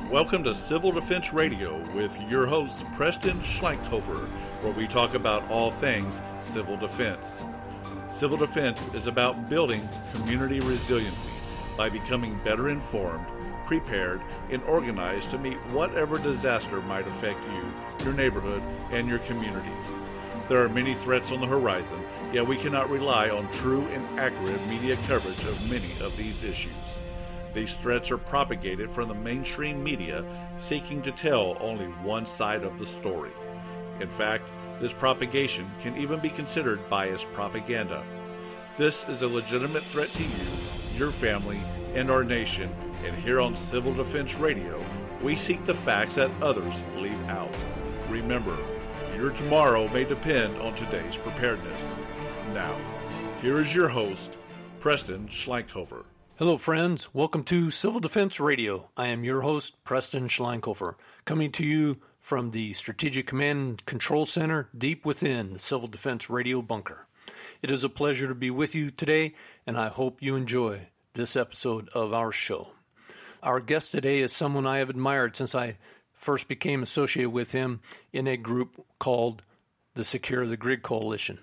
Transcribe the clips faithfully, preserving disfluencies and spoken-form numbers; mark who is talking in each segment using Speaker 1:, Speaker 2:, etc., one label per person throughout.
Speaker 1: Welcome to Civil Defense Radio with your host, Preston Schleinkhofer, where we talk about all things civil defense. Civil defense is about building community resiliency by becoming better informed, prepared, and organized to meet whatever disaster might affect you, your neighborhood, and your community. There are many threats on the horizon, yet we cannot rely on true and accurate media coverage of many of these issues. These threats are propagated from the mainstream media seeking to tell only one side of the story. In fact, this propagation can even be considered biased propaganda. This is a legitimate threat to you, your family, and our nation, and here on Civil Defense Radio, we seek the facts that others leave out. Remember, your tomorrow may depend on today's preparedness. Now, here is your host, Preston Schleinkhofer.
Speaker 2: Hello, friends. Welcome to Civil Defense Radio. I am your host, Preston Schleinkhofer, coming to you from the Strategic Command and Control Center deep within the Civil Defense Radio bunker. It is a pleasure to be with you today, and I hope you enjoy this episode of our show. Our guest today is someone I have admired since I first became associated with him in a group called the Secure the Grid Coalition.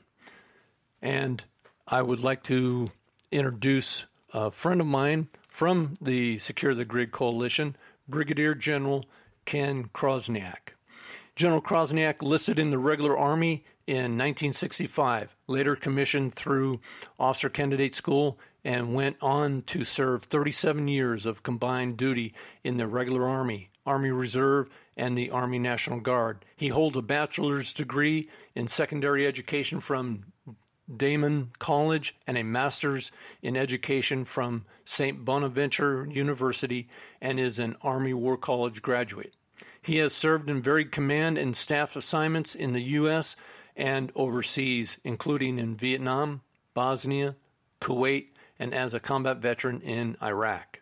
Speaker 2: And I would like to introduce a friend of mine from the Secure the Grid Coalition, Brigadier General Ken Krosniak. General Krosniak listed in the regular Army in nineteen sixty-five, later commissioned through Officer Candidate School, and went on to serve thirty-seven years of combined duty in the regular Army, Army Reserve, and the Army National Guard. He holds a bachelor's degree in secondary education from Damon College and a master's in education from Saint Bonaventure University, and is an Army War College graduate. He has served in varied command and staff assignments in the U S and overseas, including in Vietnam, Bosnia, Kuwait, and as a combat veteran in Iraq.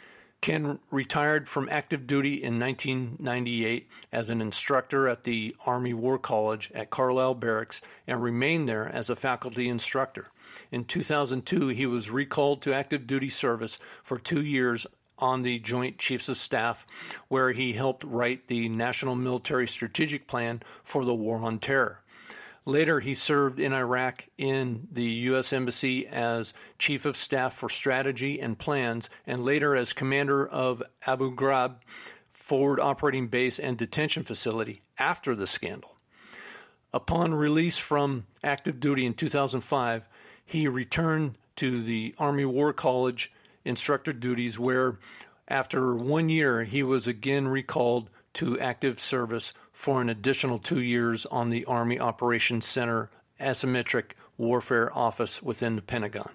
Speaker 2: Ken retired from active duty in nineteen ninety-eight as an instructor at the Army War College at Carlisle Barracks and remained there as a faculty instructor. In two thousand two, he was recalled to active duty service for two years on the Joint Chiefs of Staff, where he helped write the National Military Strategic Plan for the War on Terror. Later, he served in Iraq in the U S Embassy as Chief of Staff for Strategy and Plans, and later as Commander of Abu Ghraib Forward Operating Base and Detention Facility after the scandal. Upon release from active duty in two thousand five, he returned to the Army War College instructor duties, where after one year he was again recalled to active service for an additional two years on the Army Operations Center Asymmetric Warfare Office within the Pentagon.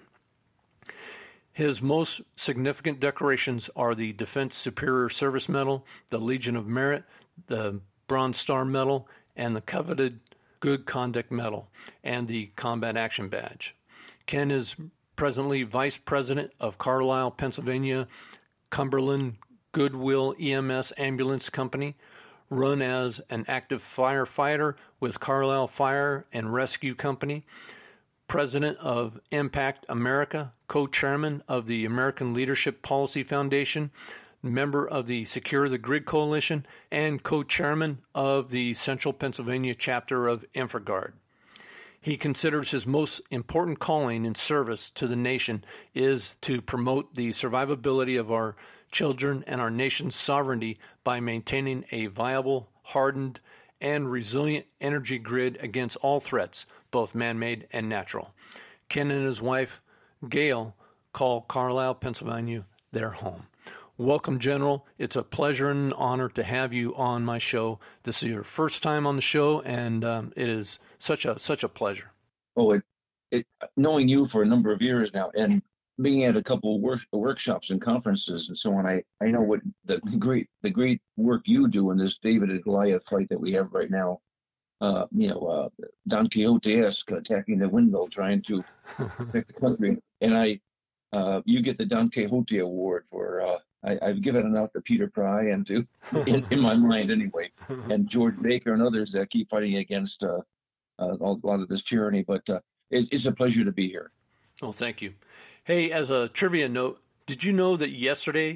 Speaker 2: His most significant decorations are the Defense Superior Service Medal, the Legion of Merit, the Bronze Star Medal, and the coveted Good Conduct Medal, and the Combat Action Badge. Ken is presently Vice President of Carlisle, Pennsylvania, Cumberland Goodwill E M S Ambulance Company, run as an active firefighter with Carlisle Fire and Rescue Company, President of Impact America, co-chairman of the American Leadership Policy Foundation, member of the Secure the Grid Coalition, and co-chairman of the Central Pennsylvania chapter of InfraGard. He considers his most important calling in service to the nation is to promote the survivability of our children and our nation's sovereignty by maintaining a viable, hardened, and resilient energy grid against all threats, both man-made and natural. Ken and his wife, Gail, call Carlisle, Pennsylvania, their home. Welcome, General. It's a pleasure and an honor to have you on my show. This is your first time on the show, and um, it is such a such a pleasure.
Speaker 3: Oh, it, it, knowing you for a number of years now, and being at a couple of work, workshops and conferences and so on, I, I know what the great the great work you do in this David and Goliath fight that we have right now. Uh, you know, uh, Don Quixote-esque, attacking the windmill, trying to protect the country. And I, uh, you get the Don Quixote Award for. Uh, I, I've given it out to Peter Pry and to, in, in my mind anyway, and George Baker and others that keep fighting against uh, uh, a lot of this tyranny. But uh, it's, it's a pleasure to be here.
Speaker 2: Oh, thank you. Hey, as a trivia note, did you know that yesterday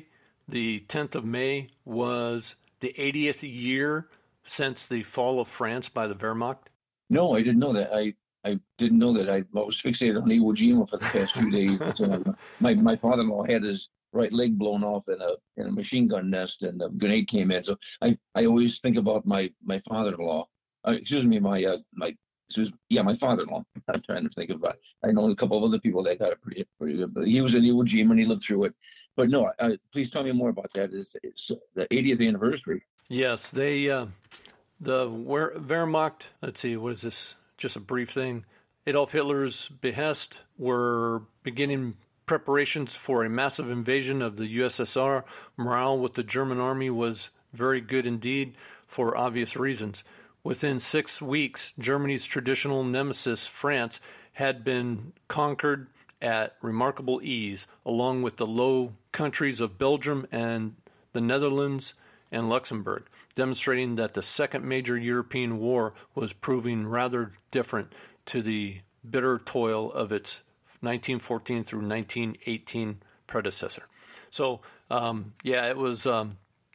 Speaker 2: the tenth of May was the eightieth year since the fall of France by the Wehrmacht?
Speaker 3: No, I didn't know that. I, I didn't know that. I was fixated on Iwo Jima for the past few days. But, uh, my my father-in-law had his right leg blown off in a in a machine gun nest, and a grenade came in. So I, I always think about my my father-in-law. Uh, excuse me, my uh, my excuse, yeah, my father-in-law. I'm trying to think about. I know a couple of other people that got it pretty pretty good, but he was in Iwo Jima and he lived through it. But no, uh, please tell me more about that. It's, it's the eightieth anniversary.
Speaker 2: Yes, they uh, the Wehrmacht. Let's see, what is this? Just a brief thing. Adolf Hitler's behest were beginning preparations for a massive invasion of the U S S R. Morale with the German army was very good indeed, for obvious reasons. Within six weeks, Germany's traditional nemesis, France, had been conquered at remarkable ease, along with the Low Countries of Belgium and the Netherlands and Luxembourg, demonstrating that the second major European war was proving rather different to the bitter toil of its nineteen fourteen through nineteen eighteen predecessor. So, um, yeah, it was um,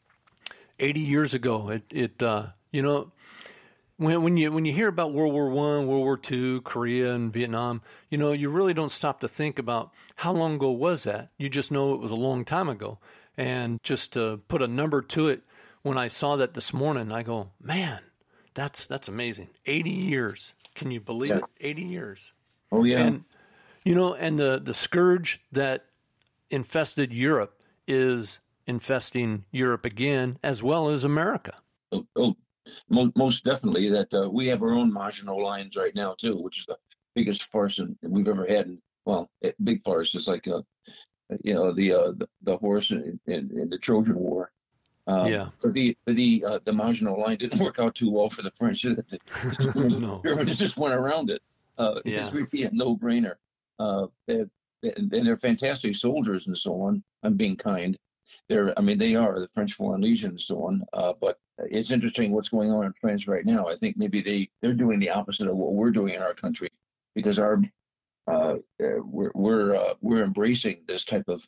Speaker 2: eighty years ago. It, it uh, you know, when when you when you hear about World War One, World War Two, Korea, and Vietnam, you know, you really don't stop to think about how long ago was that. You just know it was a long time ago. And just to put a number to it, when I saw that this morning, I go, man, that's that's amazing. eighty years. Can you believe
Speaker 3: Yeah.
Speaker 2: it? eighty years.
Speaker 3: Oh yeah.
Speaker 2: And, you know, and the, the scourge that infested Europe is infesting Europe again, as well as America.
Speaker 3: Oh, oh mo- most definitely. That uh, we have our own Maginot Lines right now too, which is the biggest farce in, we've ever had. And, well, it, big farce is like, uh, you know, the uh, the, the horse in, in, in the Trojan War. Um,
Speaker 2: Yeah.
Speaker 3: So the the uh, the Maginot Line didn't work out too well for the French. The
Speaker 2: No.
Speaker 3: Germans just went around it. Uh,
Speaker 2: Yeah.
Speaker 3: It's really a no-brainer. Uh, they're, and they're fantastic soldiers and so on. I'm being kind. They're, I mean, they are the French Foreign Legion and so on. Uh, but it's interesting what's going on in France right now. I think maybe they they're doing the opposite of what we're doing in our country, because our uh, uh, we're we're uh, we're embracing this type of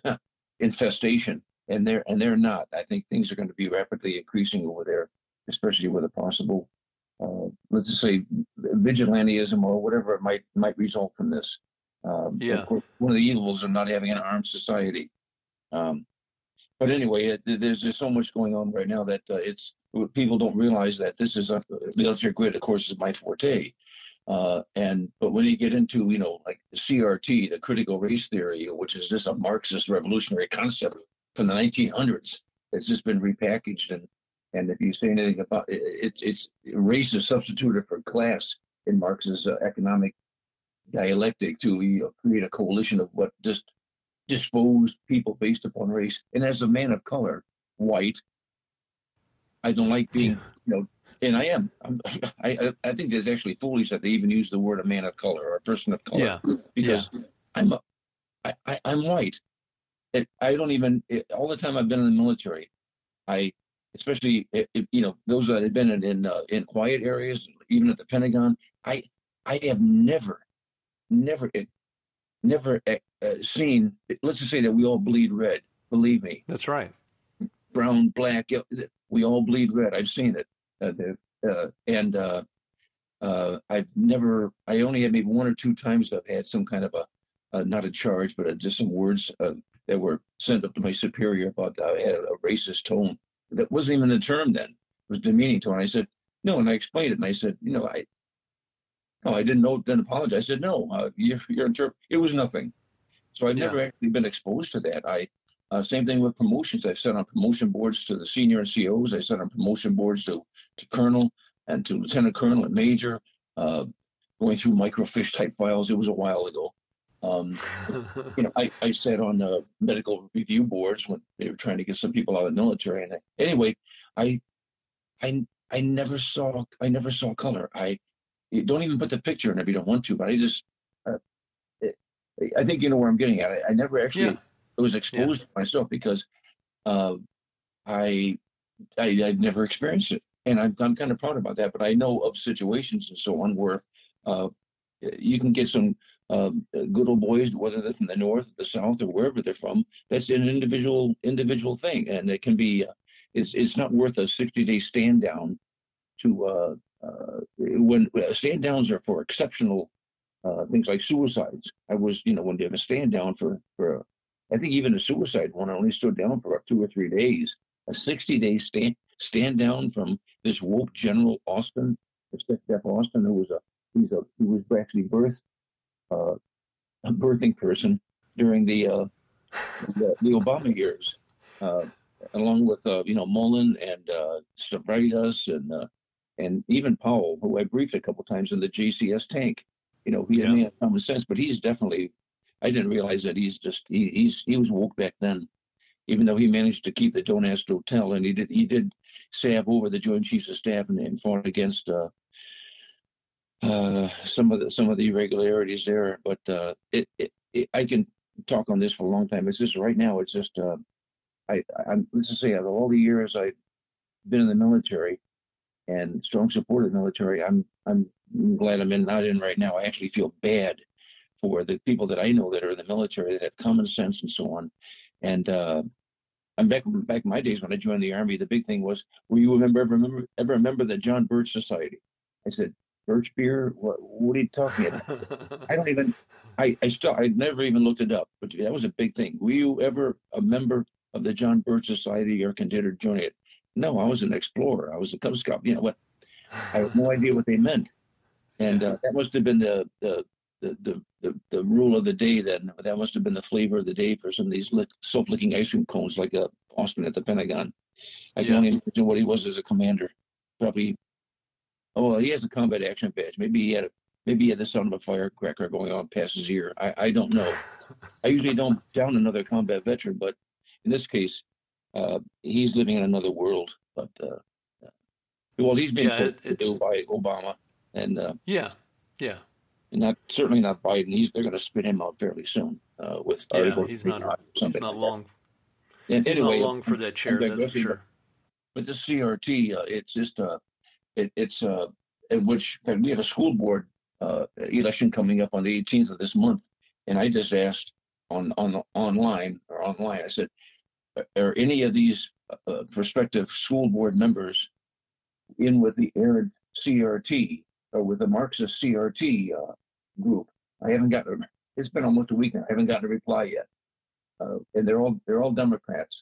Speaker 3: infestation, and they're and they're not. I think things are going to be rapidly increasing over there, especially with a possible, uh, let's just say, vigilantism or whatever it might might result from this. Um,
Speaker 2: Yeah.
Speaker 3: Of course, one of the evils of not having an armed society. Um, but anyway, it, there's just so much going on right now that uh, it's people don't realize that this is a military grid. Of course, is my forte. Uh, and but when you get into, you know, like the C R T, the critical race theory, which is just a Marxist revolutionary concept from the nineteen hundreds, it's just been repackaged. And and if you say anything about it, it's it's race is substituted for class in Marx's uh, economic dialectic to, you know, create a coalition of what just disposed people based upon race. And as a man of color, white, I don't like being, you know, and I am. I'm, I I think it's actually foolish that they even use the word a man of color or a person of color.
Speaker 2: Yeah.
Speaker 3: Because I'm a, I, I, I'm white. It, I don't even it, all the time I've been in the military, I especially it, it, you know, those that have been in in, uh, in quiet areas, even at the Pentagon, I I have never, never, it, never uh, seen. Let's just say that we all bleed red. Believe me.
Speaker 2: That's right.
Speaker 3: Brown, black, we all bleed red. I've seen it. Uh, uh, and uh, uh, I've never, I only had maybe one or two times that I've had some kind of a, uh, not a charge, but uh, just some words uh, that were sent up to my superior about uh, I had a racist tone. That wasn't even the term then. It was demeaning tone. I said, no, and I explained it. And I said, you know, I, no, I didn't know, didn't apologize. I said, no, uh, you're, you're interp- it was nothing. So I've never
Speaker 2: Yeah.
Speaker 3: actually been exposed to that. I, uh, same thing with promotions. I've sat on promotion boards to the senior and C Os. I sat on promotion boards to, to colonel and to lieutenant colonel and major, uh, going through microfiche type files. It was a while ago. Um, you know, I, I sat on uh, medical review boards when they were trying to get some people out of the military. And I, anyway, I, I, I never saw, I never saw color. I you don't even put the picture in if you don't want to. But I just, uh, it, I think you know where I'm getting at. I, I never actually
Speaker 2: Yeah.
Speaker 3: was exposed to myself because uh, I, I, I'd never experienced it, and I'm, I'm kind of proud about that. But I know of situations and so on where uh, you can get some um, good old boys, whether they're from the north, the south, or wherever they're from. That's an individual individual thing, and it can be. Uh, it's it's not worth a sixty day stand down to uh, uh, when uh, stand downs are for exceptional uh, things like suicides. I was, you know, when they have a stand down for for, a, I think even a suicide one, I only stood down for two or three days. A sixty day stand stand down from this woke General Austin, Jeff Austin, who was a he's a he was actually birthed uh, a birthing person during the uh, the, the Obama years, uh, along with uh, you know Mullen and uh, Stavridis and uh, and even Powell, who I briefed a couple times in the J C S tank. You know, he yeah. had common sense, but he's definitely. I didn't realize that he's just he, he's he was woke back then, even though he managed to keep the Don't Ask, Don't Tell, and he did he did salve over the Joint Chiefs of Staff and, and fought against uh, uh, some of the some of the irregularities there. But uh, it, it, it I can talk on this for a long time. It's just right now. It's just uh, I I'm let's just say out of all the years I've been in the military and strong support of the military, I'm I'm glad I'm in not in right now. I actually feel bad for the people that I know that are in the military that have common sense and so on. And uh, I'm back back in my days when I joined the Army. The big thing was, will you remember ever remember ever remember the John Birch Society? I said, Birch beer? What what are you talking about? I don't even. I I still I never even looked it up. But that was a big thing. Were you ever a member of the John Birch Society or considered joining it? No, I was an explorer. I was a Cub Scout. You know what? I have no idea what they meant. And uh, that must have been the the. The, the, the, the rule of the day then. That must have been the flavor of the day for some of these lick, self-licking ice cream cones like uh, Austin at the Pentagon. I can yeah. only imagine what he was as a commander. Probably, oh, well, he has a combat action badge. Maybe he had a, maybe he had the sound of a firecracker going on past his ear. I, I don't know. I usually don't down another combat veteran, but in this case, uh, he's living in another world. But uh, well, he's been
Speaker 2: yeah,
Speaker 3: told to by Obama, and uh,
Speaker 2: yeah, yeah.
Speaker 3: Not certainly not Biden. He's they're going to spit him out fairly soon uh, with
Speaker 2: yeah,
Speaker 3: Article
Speaker 2: he's not
Speaker 3: something.
Speaker 2: He's not
Speaker 3: like
Speaker 2: long.
Speaker 3: And
Speaker 2: he's
Speaker 3: anyway,
Speaker 2: not long for that chair. That's for sure.
Speaker 3: But the C R T, uh, it's just uh, it, it's uh, in which we have a school board uh, election coming up on the eighteenth of this month, and I just asked on on online or online. I said, are any of these uh, prospective school board members in with the aired C R T or with the Marxist C R T uh, group? I haven't gotten. It's been almost a week now. I haven't gotten a reply yet, uh, and they're all they're all Democrats,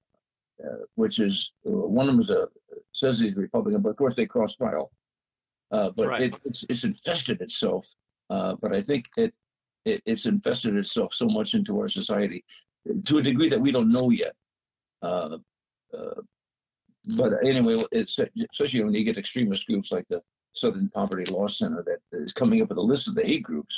Speaker 3: uh, which is uh, one of them is a says he's Republican, but of course they cross file. Uh, but
Speaker 2: right.
Speaker 3: it, it's it's infested itself. Uh, but I think it, it it's invested itself so much into our society to a degree that we don't know yet. Uh, uh, but anyway, it's especially when you get extremist groups like the Southern Poverty Law Center that is coming up with a list of the hate groups,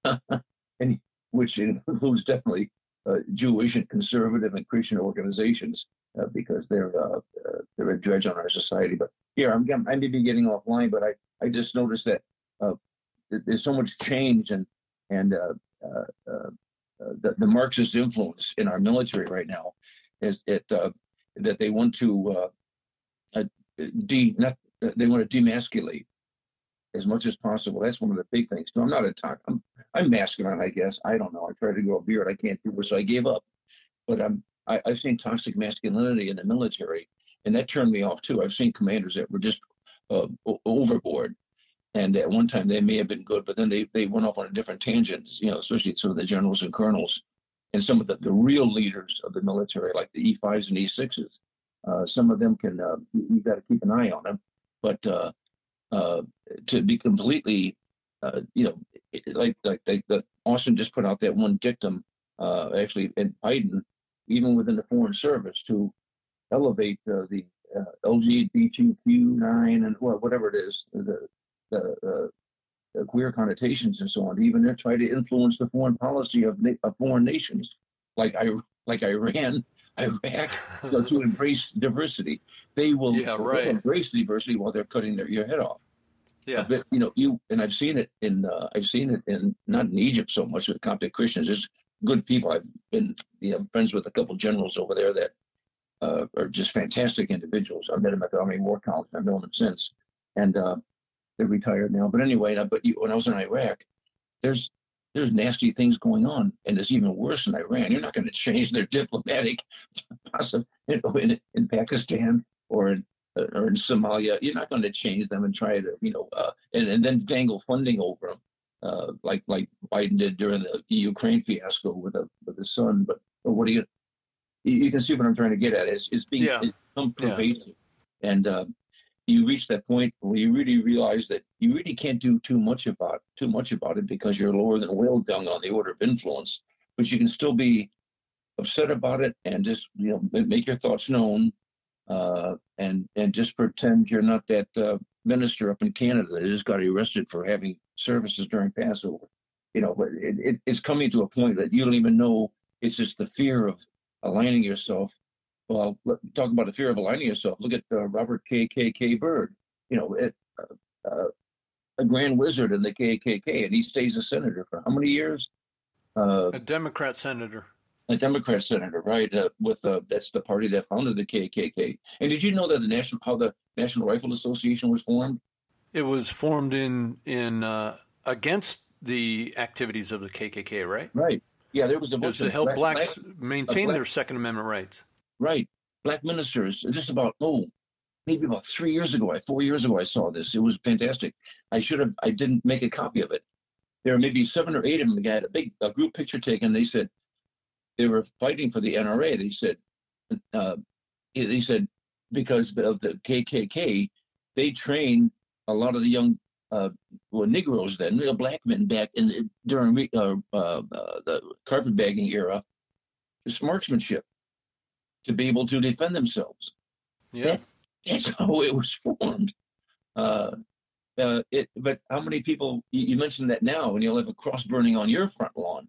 Speaker 3: and which includes definitely uh, Jewish and conservative and Christian organizations uh, because they're uh, uh, they're a dredge on our society. But here I'm I may be getting offline, but I, I just noticed that uh, there's so much change and and uh, uh, uh, the, the Marxist influence in our military right now is it uh, that they want to uh, uh, de not they want to demasculate as much as possible. That's one of the big things. No, I'm not a talk. I'm I'm masculine, I guess. I don't know. I tried to grow a beard. I can't do it, so I gave up. But I'm I, I've seen toxic masculinity in the military, and that turned me off too. I've seen commanders that were just uh, overboard, and at one time they may have been good, but then they they went off on a different tangent. You know, especially some of the generals and colonels, and some of the, the real leaders of the military, like the E fives and E sixes. Uh, some of them can uh, you, you got to keep an eye on them, but. Uh, Uh, to be completely, uh, you know, like like like the Austin just put out that one dictum, uh, actually, and Biden, even within the Foreign Service, to elevate uh, the uh, L G B T Q nine and well, whatever it is, the the, uh, the queer connotations and so on. Even they're trying to influence the foreign policy of, of foreign nations, like I like Iran. Iraq, so to embrace diversity. They will
Speaker 2: yeah, right.
Speaker 3: embrace diversity while they're cutting their, your head off.
Speaker 2: Yeah,
Speaker 3: but you know, you and I've seen it in uh, I've seen it in not in Egypt so much with Coptic Christians. There's good people. I've been you know friends with a couple generals over there that uh, are just fantastic individuals. I've met them at the Army War College. I've known them since, and uh, they're retired now. But anyway, but you, when I was in Iraq, there's there's nasty things going on, and it's even worse in Iran. You're not going to change their diplomatic possible, you know, in, in Pakistan or in, or in Somalia. You're not going to change them and try to, you know, uh, and, and then dangle funding over them, uh, like like Biden did during the Ukraine fiasco with a with his son. But, but what do you? You can see what I'm trying to get at. It's, it's being
Speaker 2: yeah.
Speaker 3: it's become pervasive, yeah. and uh, you reach that point where you really realize that you really can't do too much about too much about it because you're lower than whale dung on the order of influence. But you can still be upset about it and just, you know, make your thoughts known, uh, and and just pretend you're not that uh, minister up in Canada that just got arrested for having services during Passover. You know, but it, it, it's coming to a point that you don't even know. It's just the fear of aligning yourself. Well, talk about the fear of aligning yourself. Look at uh, Robert K K K Byrd, you know, it, uh, uh, a grand wizard in the K K K, and he stays a senator for how many years? Uh,
Speaker 2: a Democrat senator.
Speaker 3: A Democrat senator, right? Uh, with uh, that's the party that founded the K K K. And did you know that the national how the National Rifle Association was formed?
Speaker 2: It was formed in in uh, against the activities of the K K K, right?
Speaker 3: Right. Yeah, there was a bunch
Speaker 2: it was
Speaker 3: of
Speaker 2: to help
Speaker 3: black,
Speaker 2: blacks
Speaker 3: black,
Speaker 2: maintain
Speaker 3: black,
Speaker 2: their Second Amendment rights.
Speaker 3: Right. Black ministers, just about, oh, maybe about three years ago, four years ago, I saw this. It was fantastic. I should have, I didn't make a copy of it. There were maybe seven or eight of them. They had a big a group picture taken. They said they were fighting for the N R A. They said, uh, they said because of the K K K, they trained a lot of the young uh, well, Negroes then, you know, black men back in during uh, uh, uh, the carpetbagging era, just marksmanship to be able to defend themselves.
Speaker 2: Yeah,
Speaker 3: that, that's how it was formed. Uh, uh, it, but how many people? You, you mentioned that now, and you'll have a cross burning on your front lawn.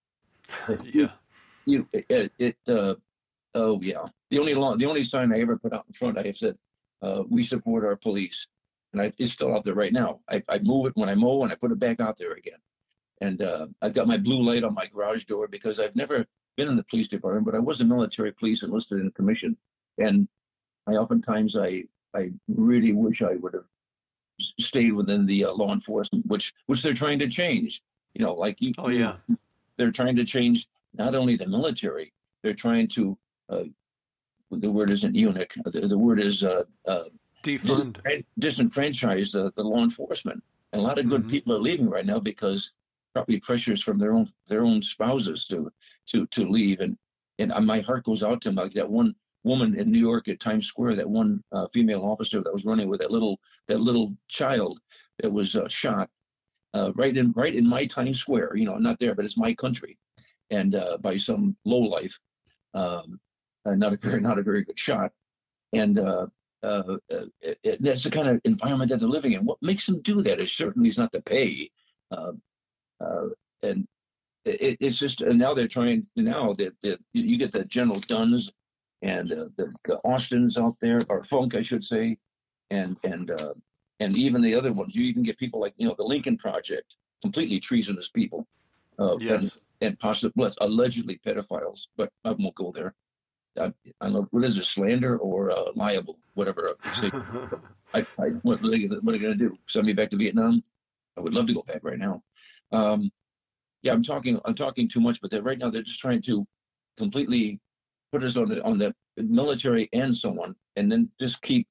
Speaker 2: yeah,
Speaker 3: you it. it uh, oh yeah. The only law, the only sign I ever put out in front, I have said, uh, "We support our police." And I, it's still out there right now. I, I move it when I mow, and I put it back out there again. And uh, I've got my blue light on my garage door because I've never been in the police department, but I was a military police enlisted in a commission. And I oftentimes I I really wish I would have stayed within the uh, law enforcement, which which they're trying to change. You know, like you.
Speaker 2: Oh yeah.
Speaker 3: They're trying to change not only the military. They're trying to. Uh, the word isn't eunuch. The, the word is. Uh, uh,
Speaker 2: Defund.
Speaker 3: disenfranchise the, the law enforcement. And a lot of good mm-hmm. people are leaving right now because probably pressures from their own their own spouses to to to leave. And and my heart goes out to them. Like that one woman in New York at Times Square, that one uh, female officer that was running with that little that little child that was uh, shot uh, right in right in my Times Square. You know, I'm not there, but it's my country, and uh, by some lowlife, um, not a very not a very good shot. And uh, Uh, uh, it, that's the kind of environment that they're living in. What makes them do that is certainly is not the pay, uh, uh, and it, it's just. And now they're trying. Now that you get the General Dunns and uh, the, the Austins out there, or Funk, I should say, and and uh, and even the other ones. You even get people like you know the Lincoln Project, completely treasonous people, uh,
Speaker 2: yes,
Speaker 3: and, and possibly allegedly pedophiles. But I won't go there. I, I don't know what is it, slander or uh, liable, whatever. I, I, what are they, what are they going to do? Send me back to Vietnam? I would love to go back right now. Um, yeah, I'm talking. I'm talking too much, but right now they're just trying to completely put us on the on the military and so on, and then just keep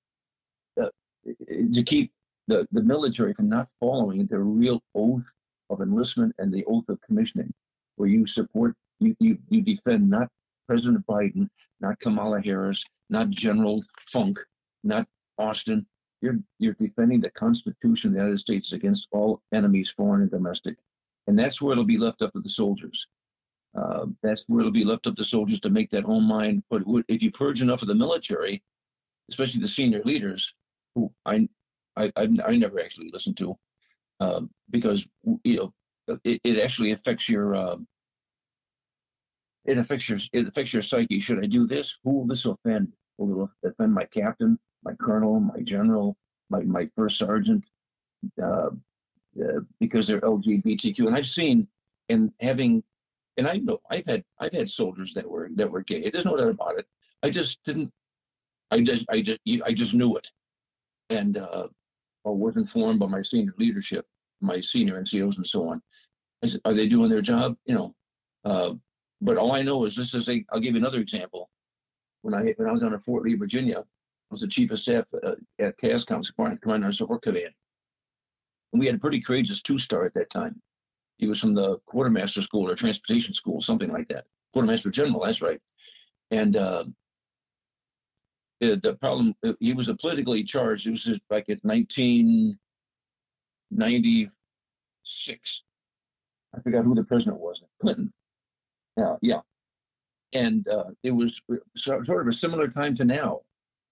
Speaker 3: uh, to keep the the military from not following the real oath of enlistment and the oath of commissioning, where you support you you you defend not President Biden, not Kamala Harris, not General Funk, not Austin. You're you're defending the Constitution of the United States against all enemies, foreign and domestic. And that's where it'll be left up to the soldiers. Uh, that's where it'll be left up to soldiers to make that own mind. But if you purge enough of the military, especially the senior leaders, who I I, I, I never actually listened to, uh, because you know it, it actually affects your. Uh, It affects your it affects your psyche. Should I do this? Who will this offend? Will it offend my captain, my colonel, my general, my my first sergeant? Uh, uh, because they're L G B T Q, and I've seen and having, and I know I've had I've had soldiers that were that were gay. There's no doubt about it. I just didn't. I just I just I just knew it, and uh, I was informed by my senior leadership, my senior N C Os, and so on. I said, are they doing their job? You know, uh, but all I know is this is a, I'll give you another example. When I, when I was down at Fort Lee, Virginia, I was the chief of staff uh, at CASCOM, Commander of Support Command. And we had a pretty courageous two-star at that time. He was from the Quartermaster School or Transportation School, something like that. Quartermaster General, that's right. And uh, the, the problem, he was a politically charged. It was just like in nineteen ninety-six. I forgot who the president was. Clinton. Yeah, yeah. And uh, it was sort of a similar time to now.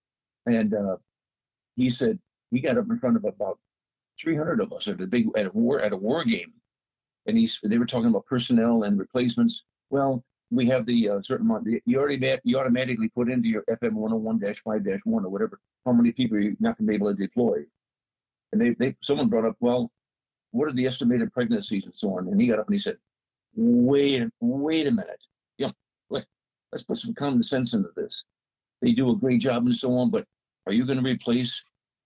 Speaker 3: And uh, he said he got up in front of about three hundred of us at a big at a war at a war game, and he's they were talking about personnel and replacements. Well, we have the uh, certain amount. You already you automatically put into your F M one oh one dash five dash one or whatever how many people you're not going to be able to deploy. And they they someone brought up, well, what are the estimated pregnancies and so on? And he got up and he said, wait wait a minute, yeah, let, let's put some common sense into this. They do a great job and so on, but are you going to replace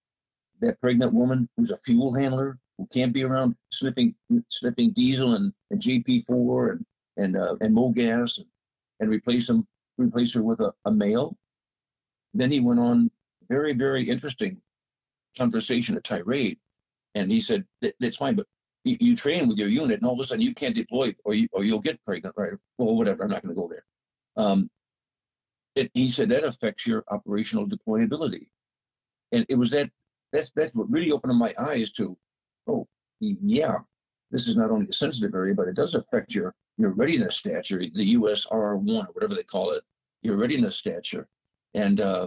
Speaker 3: that pregnant woman who's a fuel handler who can't be around sniffing sniffing diesel and, and J P four and and uh, and MoGas and, and replace them replace her with a, a male? Then he went on very very interesting conversation, a tirade, and he said that, that's fine, but you, you train with your unit, and all of a sudden you can't deploy, or you or you'll get pregnant, right? Well, whatever. I'm not going to go there. Um, it, he said that affects your operational deployability, and it was that. That's that's what really opened my eyes to, oh, yeah, this is not only a sensitive area, but it does affect your your readiness stature, the U S R one or whatever they call it, your readiness stature, and uh,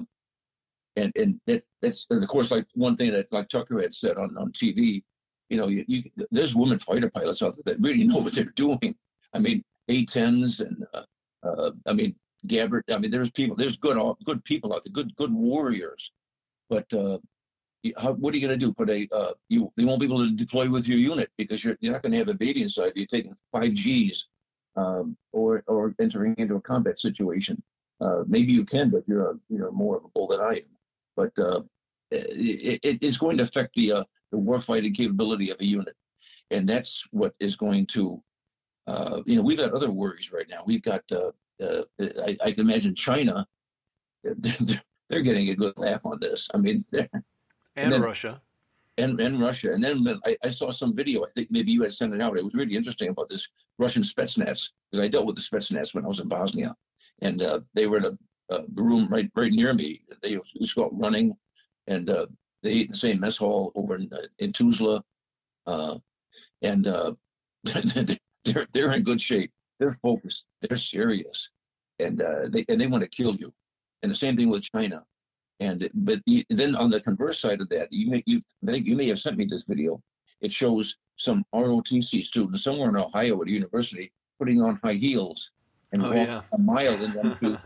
Speaker 3: and and that that's and of course like one thing that like Tucker had said on, on T V, you know, you, you there's women fighter pilots out there that really know what they're doing. I mean, A tens and uh, uh, I mean Gabbard. I mean, there's people, there's good good people out there, good good warriors, but. Uh, How, what are you going to do? Put a uh, you you won't be able to deploy with your unit because you're you're not going to have a baby inside. You're taking five Gs, um, or or entering into a combat situation. Uh, maybe you can, but you're a, you're more of a bull than I am. But uh, it, it, it's going to affect the uh, the warfighting capability of a unit, and that's what is going to. Uh, you know, we've got other worries right now. We've got. Uh, uh, I, I can imagine China. They're, they're getting a good laugh on this. I mean.
Speaker 2: And, and then,
Speaker 3: Russia. And, and Russia. And then I, I saw some video, I think maybe you had sent it out. It was really interesting about this Russian Spetsnaz, because I dealt with the Spetsnaz when I was in Bosnia. And uh, they were in a, a room right right near me. They used to go out running, and uh, they ate in the same mess hall over in, uh, in Tuzla. Uh, and uh, they're, they're in good shape. They're focused. They're serious. And, uh, they, and they want to kill you. And the same thing with China. And but then on the converse side of that, you may you I think you may have sent me this video. It shows some R O T C students somewhere in Ohio at a university putting on high heels and
Speaker 2: oh,
Speaker 3: walking
Speaker 2: yeah.
Speaker 3: a mile in them to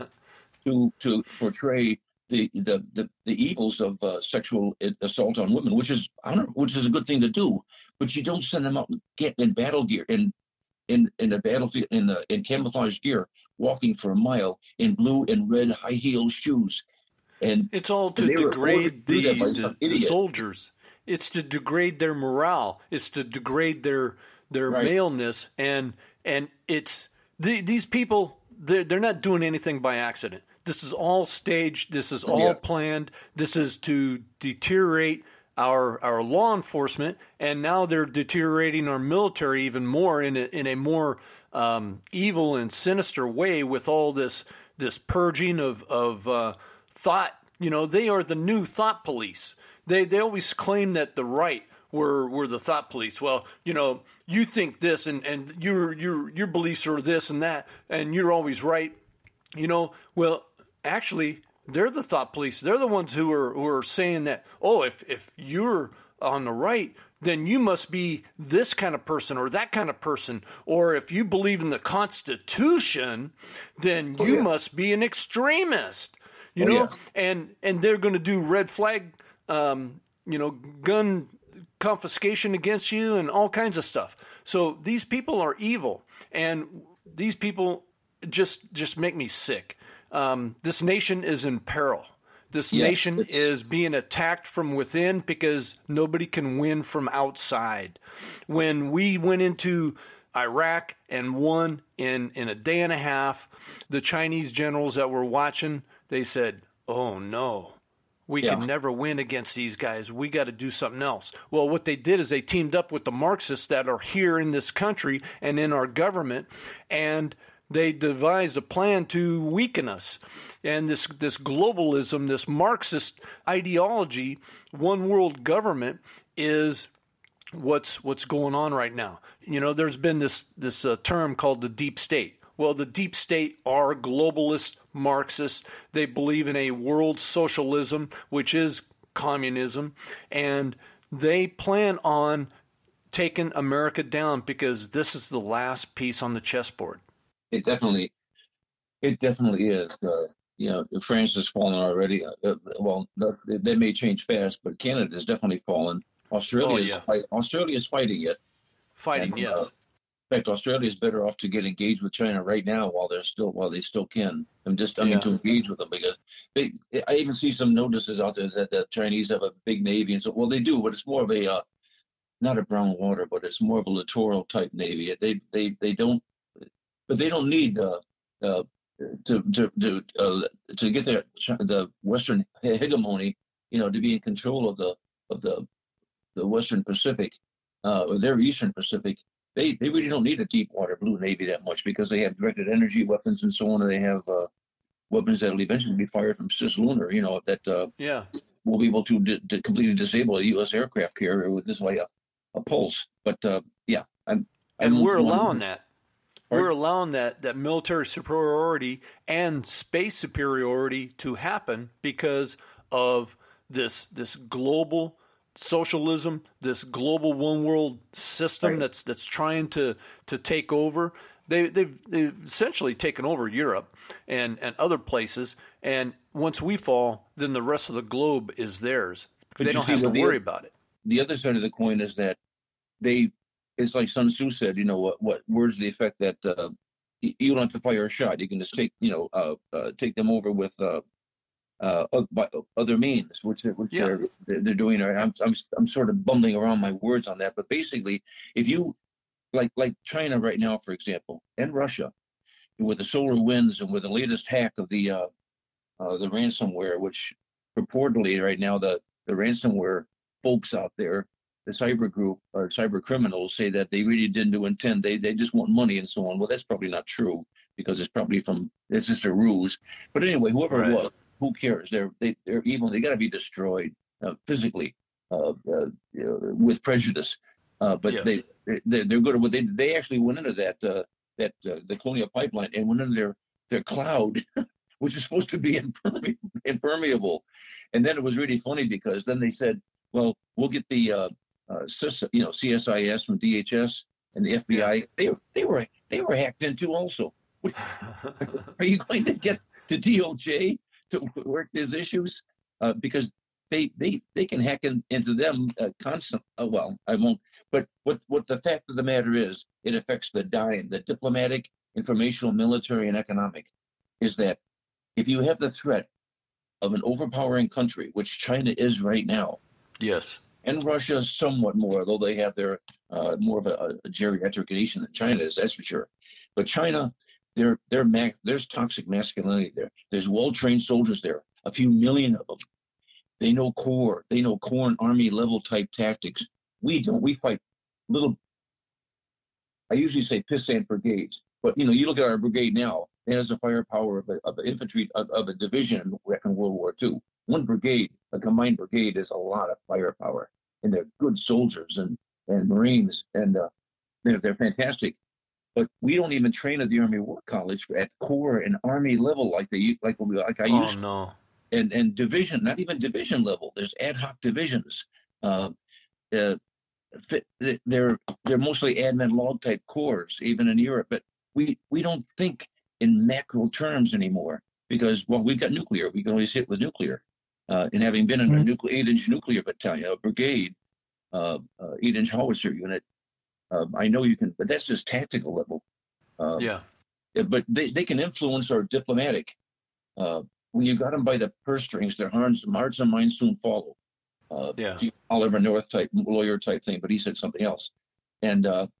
Speaker 3: to to portray the the the, the evils of uh, sexual assault on women, which is I don't know, which is a good thing to do. But you don't send them out get in battle gear in in in the battlefield in the in camouflage gear, walking for a mile in blue and red high heel shoes. And
Speaker 2: it's all to degrade the, the, the soldiers. It's to degrade their morale. It's to degrade their their right. maleness. And and it's the, these people. They're, they're not doing anything by accident. This is all staged. This is all yeah. planned. This is to deteriorate our our law enforcement. And now they're deteriorating our military even more in a, in a more um, evil and sinister way with all this this purging of of. Uh, Thought, you know, they are the new thought police. They they always claim that the right were were the thought police. Well, you know, you think this and, and your your your beliefs are this and that, and you're always right. You know, well, actually, they're the thought police. They're the ones who are who are saying that, oh, if if you're on the right, then you must be this kind of person or that kind of person. Or if you believe in the Constitution, then you oh, yeah. must be an extremist. You know, oh, yeah. and and they're going to do red flag, um, you know, gun confiscation against you and all kinds of stuff. So these people are evil, and these people just just make me sick. Um, this nation is in peril. This yeah, nation it's... is being attacked from within because nobody can win from outside. When we went into Iraq and won in, in a day and a half. The Chinese generals that were watching, they said, oh, no, we yeah. can never win against these guys. We got to do something else. Well, what they did is they teamed up with the Marxists that are here in this country and in our government, and they devised a plan to weaken us. And this, this globalism, this Marxist ideology, one world government is what's what's going on right now. You know, there's been this this uh, term called the deep state. Well, the deep state are globalist Marxists. They believe in a world socialism, which is communism, and they plan on taking America down because this is the last piece on the chessboard.
Speaker 3: It definitely, it definitely is. Uh, you know, France has fallen already. Uh, well, they may change fast, but Canada has definitely fallen. Australia,
Speaker 2: oh, yeah.
Speaker 3: is fight, Australia is fighting it.
Speaker 2: Fighting,
Speaker 3: and,
Speaker 2: yes.
Speaker 3: Uh, in fact, Australia is better off to get engaged with China right now while they're still while they still can. I'm just I yeah. mean to engage with them because they. I even see some notices out there that the Chinese have a big navy and so. Well, they do, but it's more of a uh, not a brown water, but it's more of a littoral type navy. They they they don't, but they don't need uh, uh, to to to uh, to get their the Western hegemony, you know, to be in control of the of the the Western Pacific, uh, or their Eastern Pacific. They they really don't need a deep water blue navy that much because they have directed energy weapons and so on, and they have uh, weapons that will eventually be fired from cislunar. You know that uh,
Speaker 2: yeah
Speaker 3: will be able to, di- to completely disable a U S aircraft carrier with this way a, a pulse. But uh, yeah, I'm,
Speaker 2: and
Speaker 3: I'm
Speaker 2: we're
Speaker 3: one,
Speaker 2: allowing that. Pardon? We're allowing that that military superiority and space superiority to happen because of this this global socialism, this global one world system right. that's that's trying to to take over. They they've, they've essentially taken over Europe and, and other places. And once we fall, then the rest of the globe is theirs. But they don't have to worry about it.
Speaker 3: The other side of the coin is that they, it's like Sun Tzu said, you know, what what words the effect that uh, you don't have to fire a shot. You can just take, you know, uh, uh, take them over with uh, uh, by other means, which which yeah. they're they're doing. I'm I'm I'm sort of bumbling around my words on that, but basically, if you like like China right now, for example, and Russia, with the solar winds and with the latest hack of the uh, uh, the ransomware, which purportedly right now the the ransomware folks out there, the cyber group or cyber criminals say that they really didn't intend, they they just want money and so on. Well, that's probably not true because it's probably from, it's just a ruse. But anyway, whoever right. it was, who cares? They're they, they're evil. They got to be destroyed uh, physically uh, uh, you know, with prejudice. Uh, but yes. they, they they're good at what they they actually went into that uh, that uh, the Colonial Pipeline and went into their their cloud, which is supposed to be imperme- impermeable. And then it was really funny because then they said, well, we'll get the uh, uh, you know C S I S from D H S and the F B I. Yeah. They they were they were hacked into also. Are you going to get the D O J to work these issues? Uh, because they they they can hack in, into them uh, constant. Uh, well, I won't. But what what the fact of the matter is, it affects the dime, the diplomatic, informational, military, and economic. Is that if you have the threat of an overpowering country, which China is right now,
Speaker 2: yes,
Speaker 3: and Russia somewhat more, although they have their uh, more of a, a geriatric nation than China is, that's for sure. But China, they're they're ma- there's toxic masculinity there. There's well-trained soldiers there, a few million of them. They know core, they know core and army level type tactics. We don't. We fight little. I usually say pissant brigades, but you know, you look at our brigade now. It has the firepower of, a, of an infantry of, of a division back in World War Two. One brigade, a combined brigade, is a lot of firepower, and they're good soldiers and and Marines, and uh, they're they're fantastic. But we don't even train at the Army War College at corps and Army level like they like we like I
Speaker 2: oh,
Speaker 3: used.
Speaker 2: Oh no.
Speaker 3: And and division, not even division level. There's ad hoc divisions. Uh, uh, they're they're mostly admin log type corps, even in Europe. But we we don't think in macro terms anymore because well, we've got nuclear. We can always hit with nuclear. Uh, and having been in a nuclear eight-inch nuclear battalion, a brigade, uh, uh, eight-inch howitzer unit, uh, I know you can. But that's just tactical level. Uh,
Speaker 2: yeah.
Speaker 3: But they, they can influence our diplomatic. Uh, When you got them by the purse strings, their hearts, hearts and minds soon follow. Uh,
Speaker 2: yeah.
Speaker 3: Oliver North type lawyer type thing, but he said something else. And uh,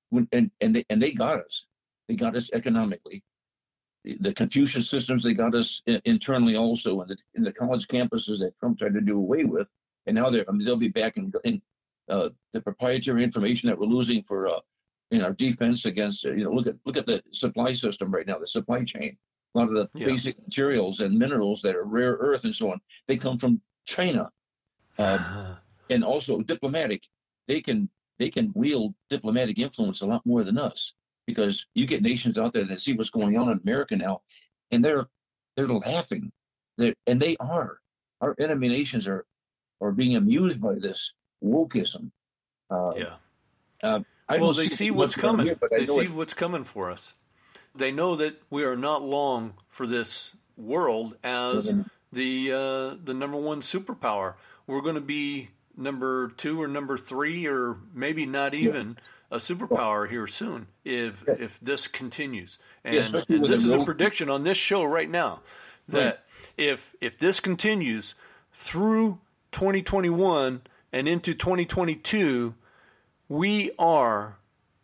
Speaker 3: when, and and they, and they got us. They got us economically. The Confucius systems, they got us internally also in the in the college campuses that Trump tried to do away with, and now they're I mean, they'll be back in, in uh, the proprietary information that we're losing for uh, in our defense against uh, you know look at look at the supply system right now, the supply chain. A lot of the yeah. basic materials and minerals that are rare earth and so on, they come from China, uh, and also diplomatic. They can they can wield diplomatic influence a lot more than us. Because you get nations out there that see what's going on in America now, and they're they're laughing, they're, and they are. Our enemy nations are are being amused by this wokeism. Uh,
Speaker 2: yeah.
Speaker 3: Uh, I
Speaker 2: well, they see, see what's coming.
Speaker 3: Here,
Speaker 2: they see
Speaker 3: it.
Speaker 2: what's coming for us. They know that we are not long for this world as mm-hmm. the uh, the number one superpower. We're going to be number two or number three, or maybe not even. Yeah. A superpower here soon if yeah. if this continues. And,
Speaker 3: yeah,
Speaker 2: and this is a prediction on this show right now that
Speaker 3: right.
Speaker 2: if if this continues through twenty twenty-one and into twenty twenty-two, we are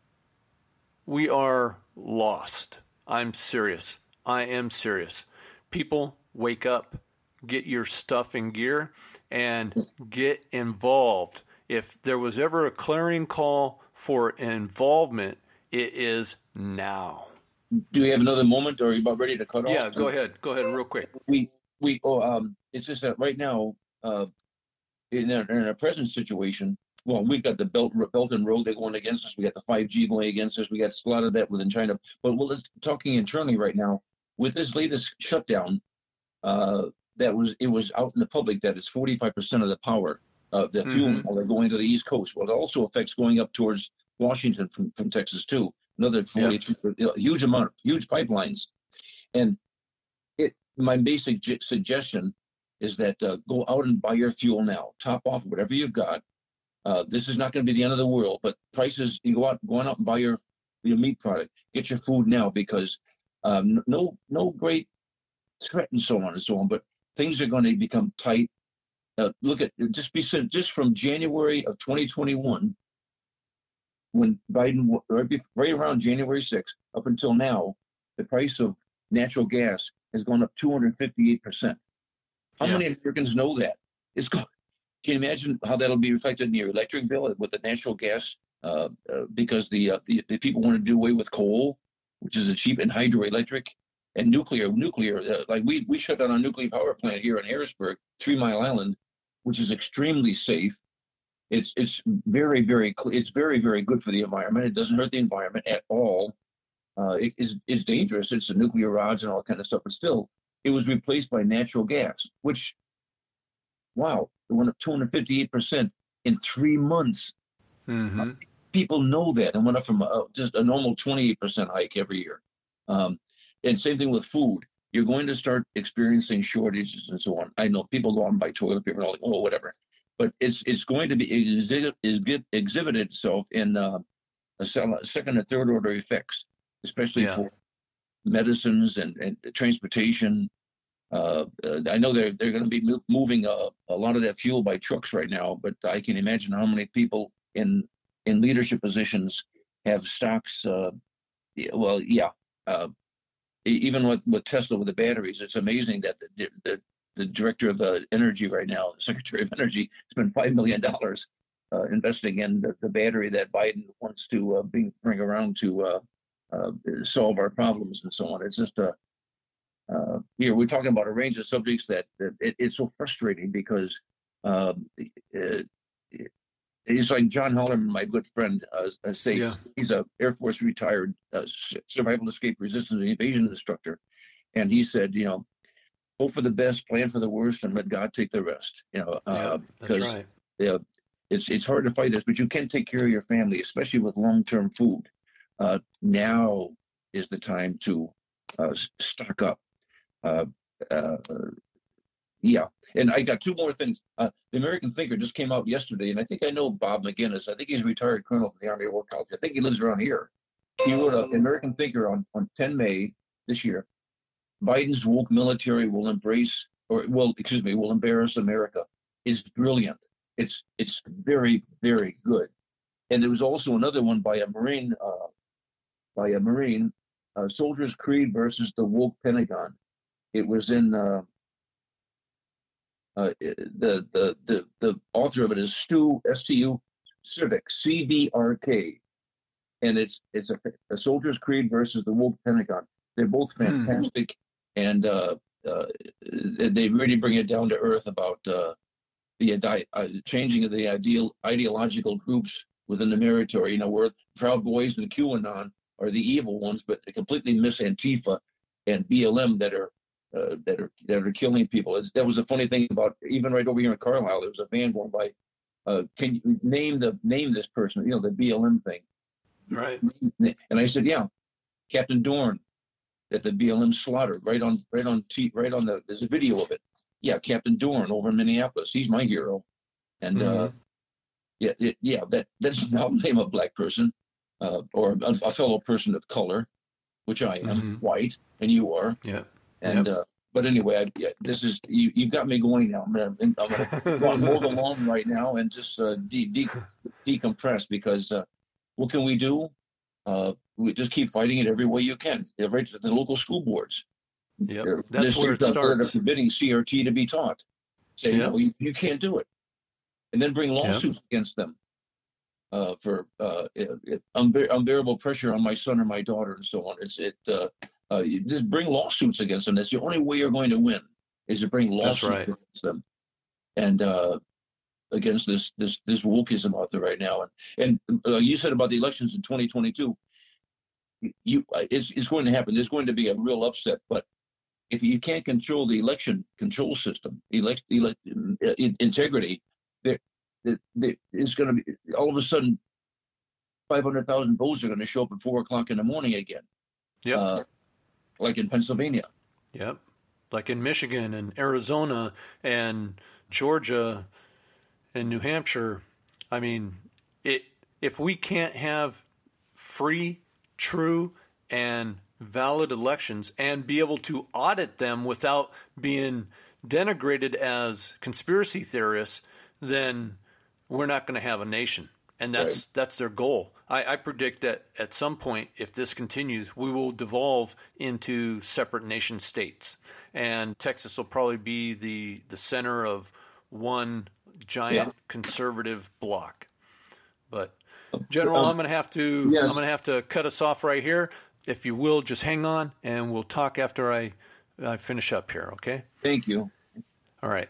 Speaker 2: we are lost. I'm serious. I am serious. People, wake up, get your stuff in gear, and get involved. If there was ever a clarion call for involvement, it is now.
Speaker 3: Do we have another moment, or are you about ready to cut off?
Speaker 2: Yeah, go ahead. Go ahead, real quick.
Speaker 3: We we oh um, it's just that right now, uh, in our, in our present situation, well, we've got the Belt Belt and Road, they're going against us. We got the five G going against us. We got a lot of that within China. But well, let's talking internally right now with this latest shutdown. Uh, that was it was out in the public that it's forty-five percent of the power. Uh, the fuel mm-hmm. are going to the East Coast. Well, it also affects going up towards Washington from, from Texas too. Another forty-three, yep. you know, huge amount, huge pipelines. And it, my basic j- suggestion is that uh, go out and buy your fuel now. Top off whatever you've got. Uh, this is not going to be the end of the world, but prices. You go out, go on out and buy your your meat product. Get your food now because um, no no great threat and so on and so on. But things are going to become tight. Uh, look at just be just from January of twenty twenty-one, when Biden right, right around January sixth up until now, the price of natural gas has gone up two hundred fifty-eight percent. How yeah. many Americans know that? It's going. Can you imagine how that'll be reflected in your electric bill with the natural gas? Uh, uh, because the, uh, the the people want to do away with coal, which is a cheap, and hydroelectric. And nuclear, nuclear, uh, like we we shut down a nuclear power plant here in Harrisburg, Three Mile Island, which is extremely safe. It's it's very very it's very very good for the environment. It doesn't hurt the environment at all. Uh, it is it's dangerous. It's the nuclear rods and all kind of stuff, but still, it was replaced by natural gas, which, wow, it went up two hundred fifty-eight percent in three months.
Speaker 2: Mm-hmm. Uh,
Speaker 3: people know that, and went up from uh, just a normal twenty-eight percent hike every year. Um, And same thing with food. You're going to start experiencing shortages and so on. I know people go out and buy toilet paper and all, oh, whatever. But it's it's going to be exhibit, exhibited itself in uh, a second and third order effects, especially yeah. for medicines and, and transportation. Uh, uh, I know they're they're going to be moving a, a lot of that fuel by trucks right now, but I can imagine how many people in in leadership positions have stocks. Uh, well, yeah. Uh, Even with, with Tesla with the batteries, it's amazing that the the, the director of uh, energy right now, the Secretary of Energy, spent five million dollars uh, investing in the, the battery that Biden wants to uh, bring bring around to uh, uh, solve our problems and so on. It's just a uh, uh, here we're talking about a range of subjects that, that it, it's so frustrating because um, it, it, it's like John Hollerman, my good friend, uh, says yeah. he's a Air Force retired uh, survival, escape, resistance, and evasion instructor, and he said, you know, hope for the best, plan for the worst, and let God take the rest. You know, uh,
Speaker 2: yeah,
Speaker 3: because
Speaker 2: that's right.
Speaker 3: yeah, it's it's hard to fight this, but you can take care of your family, especially with long-term food. Uh, now is the time to uh, stock up. Uh, uh, yeah. And I got two more things. Uh, the American Thinker just came out yesterday, and I think I know Bob McGinnis. I think he's a retired colonel from the Army War College. I think he lives around here. He wrote an American Thinker on, on the tenth of May this year. Biden's woke military will embrace, or will, excuse me, will embarrass America. It's brilliant. It's it's very, very good. and there was also another one by a Marine, uh, by a Marine, uh, Soldier's Creed versus the Woke Pentagon. It was in uh, uh, the the the the author of it is Stu S T U Civic C B R K, and it's it's a, a Soldier's Creed versus the Woke Pentagon. They're both fantastic, and uh, uh, they really bring it down to earth about uh, the uh, changing of the ideal ideological groups within the military. You know, where Proud Boys and QAnon are the evil ones, but they completely miss Antifa and B L M that are uh, that are that are killing people. It's, that was a funny thing about even right over here in Carlisle. There was a van going by. Uh, can you name the name this person? You know, the B L M thing.
Speaker 2: Right.
Speaker 3: And I said, yeah, Captain Dorn, that the B L M slaughtered right on right on T, right on the. There's a video of it. Yeah, Captain Dorn over in Minneapolis. He's my hero. And mm-hmm. uh, yeah, it, yeah, that that's not the name of a black person. Uh, or a, a fellow person of color, which I am, mm-hmm. white, and you are.
Speaker 2: Yeah.
Speaker 3: And
Speaker 2: yep.
Speaker 3: uh, but anyway, I, yeah, this is you. You've got me going now. I'm gonna, I'm gonna mow the lawn right now and just uh, de- de- decompress because uh, what can we do? Uh, we just keep fighting it every way you can. Right to the local school boards.
Speaker 2: Yeah, that's where it starts.
Speaker 3: They're forbidding C R T to be taught. Say, yep. you know, you, you can't do it, and then bring lawsuits yep. against them. Uh, for uh, it, it, unbear- unbearable pressure on my son or my daughter and so on. It's it. Uh, uh, you just bring lawsuits against them. That's the only way you're going to win is to bring lawsuits
Speaker 2: right.
Speaker 3: against them, and uh, against this this this wokeism out there right now. And and uh, you said about the elections in twenty twenty-two. You it's it's going to happen. There's going to be a real upset. But if you can't control the election control system, elect, elect integrity, there. It, it, it's going to be all of a sudden five hundred thousand votes are going to show up at four o'clock in the morning again.
Speaker 2: Yeah.
Speaker 3: Uh, like in Pennsylvania.
Speaker 2: Yep. Like in Michigan and Arizona and Georgia and New Hampshire. I mean, it, if we can't have free, true, and valid elections and be able to audit them without being denigrated as conspiracy theorists, then we're not going to have a nation, and that's right. that's their goal. I, I predict that at some point, if this continues, we will devolve into separate nation states, and Texas will probably be the the center of one giant yeah. conservative bloc. But General, um, I'm going to have to yes. I'm going to have to cut us off right here. If you will, just hang on, and we'll talk after I I finish up here. Okay?
Speaker 3: Thank you.
Speaker 2: All right.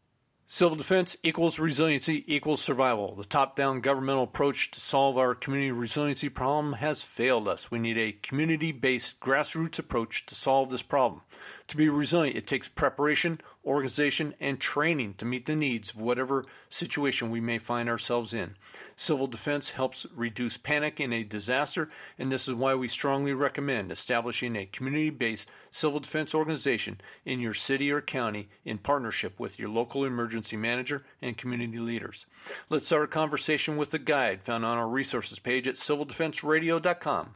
Speaker 2: Civil defense equals resiliency equals survival. The top-down governmental approach to solve our community resiliency problem has failed us. We need a community-based grassroots approach to solve this problem. To be resilient, it takes preparation, organization, and training to meet the needs of whatever situation we may find ourselves in. Civil defense helps reduce panic in a disaster, and this is why we strongly recommend establishing a community-based civil defense organization in your city or county in partnership with your local emergency manager and community leaders. Let's start a conversation with the guide found on our resources page at civil defense radio dot com.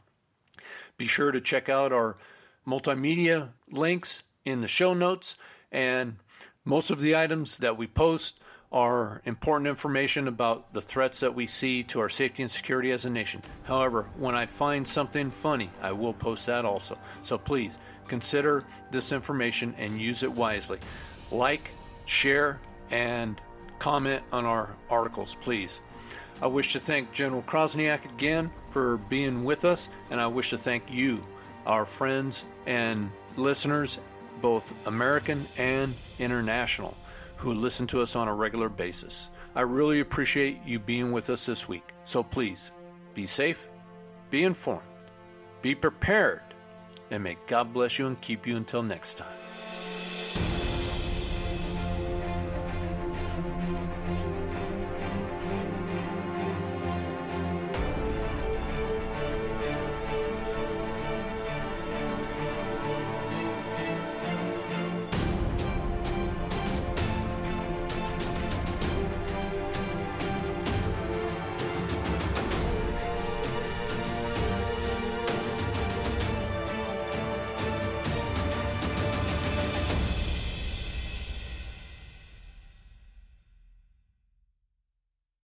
Speaker 2: Be sure to check out our multimedia links in the show notes, and most of the items that we post are important information about the threats that we see to our safety and security as a nation. However, when I find something funny, I will post that also. So please consider this information and use it wisely. Like, share, and comment on our articles, please. I wish to thank General Krosniak again for being with us, and I wish to thank you, our friends and listeners, both American and international, who listen to us on a regular basis. I really appreciate you being with us this week. So please, be safe, be informed, be prepared, and may God bless you and keep you until next time.